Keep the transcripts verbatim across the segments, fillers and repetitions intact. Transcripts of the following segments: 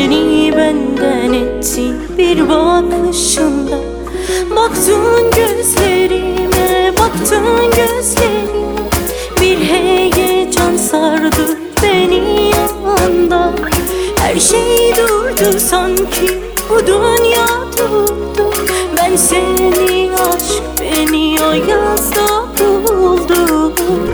Beni benden ettin bir bakışında. Baktın gözlerime, baktın gözlerime. Bir heyecan sardı beni anda. Her şey durdu sanki, bu dünya durdu. Ben seni, aşk beni o yazda buldum.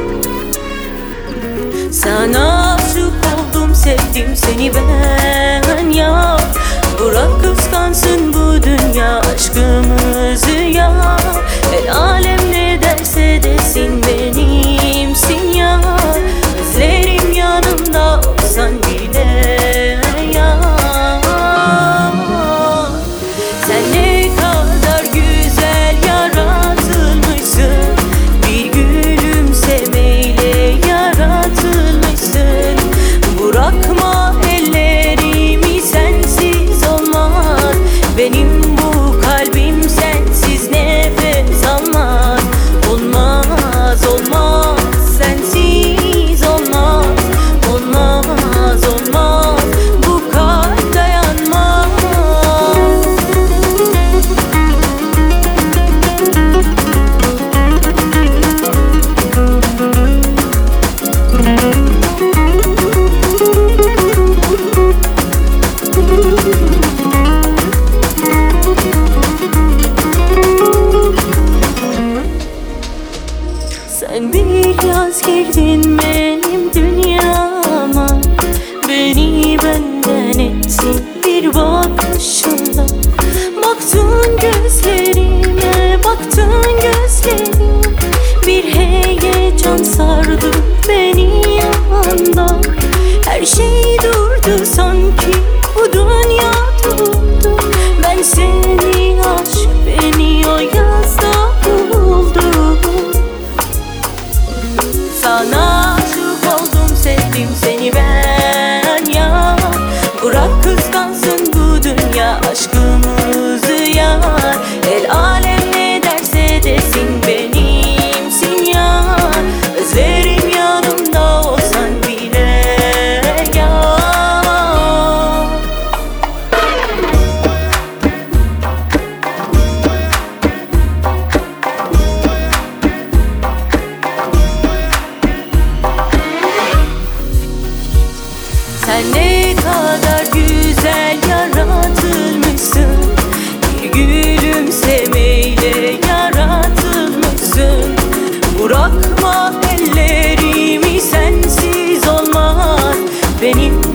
Sana aşık oldum, sevdim seni ben ya. Bırak kıskansın bu dünya aşkımızı ya. El alem ne derse desin benimsin ya. Özlerim yanımda olsan bile ya. Sen ne kadar güzel yaratılmışsın, bir gülümsemeyle yaratılmışsın. Bırakma ellerimi, sensiz olmaz. Benim bu kalbim sensiz nefes almaz. Olmaz, olmaz, sensiz olmaz. Olmaz, olmaz, bu kalp dayanmaz. Sen bir yaz girdin benim dünyama. Beni benden ettin bir bakışında. Baktın gözlerime, baktın gözlerime. Bir heyecan sardı beni anda. Her şey durdu sanki, bu dünya durdu. Ben seni, aşk beni o yazda buldum. Sana aşık oldum, sevdim seni ben ya. Bırak kıskansın bu dünya aşkımızı ya. El alem ne derse desin benimsin ya. Özlerim yanımda olsan bile ya. Sen ne kadar güzel yaratılmışsın, bir gülümsemeyle yaratılmışsın. Bırakma ellerimi, sensiz olmaz. Benim